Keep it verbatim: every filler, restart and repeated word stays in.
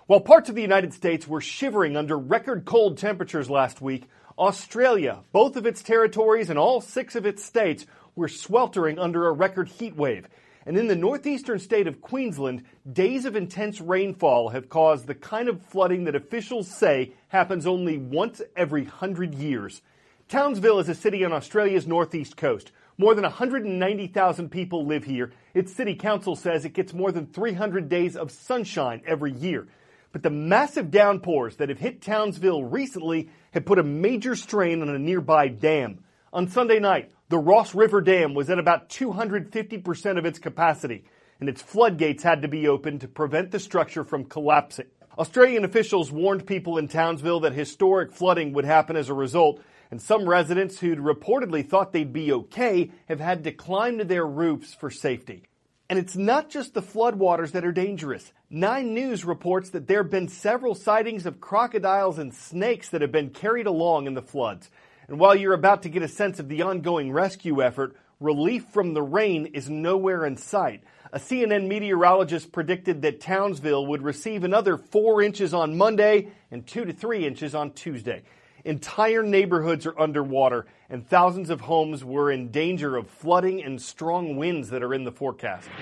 While parts of the United States were shivering under record cold temperatures last week, Australia, both of its territories and all six of its states, were sweltering under a record heat wave. And in the northeastern state of Queensland, days of intense rainfall have caused the kind of flooding that officials say happens only once every hundred years. Townsville is a city on Australia's northeast coast. More than one hundred ninety thousand people live here. Its city council says it gets more than three hundred days of sunshine every year. But the massive downpours that have hit Townsville recently have put a major strain on a nearby dam. On Sunday night, the Ross River Dam was at about two hundred fifty percent of its capacity, and its floodgates had to be opened to prevent the structure from collapsing. Australian officials warned people in Townsville that historic flooding would happen as a result, and some residents who'd reportedly thought they'd be okay have had to climb to their roofs for safety. And it's not just the floodwaters that are dangerous. Nine News reports that there have been several sightings of crocodiles and snakes that have been carried along in the floods. And while you're about to get a sense of the ongoing rescue effort, relief from the rain is nowhere in sight. A C N N meteorologist predicted that Townsville would receive another four inches on Monday and two to three inches on Tuesday. Entire neighborhoods are underwater, and thousands of homes were in danger of flooding and strong winds that are in the forecast.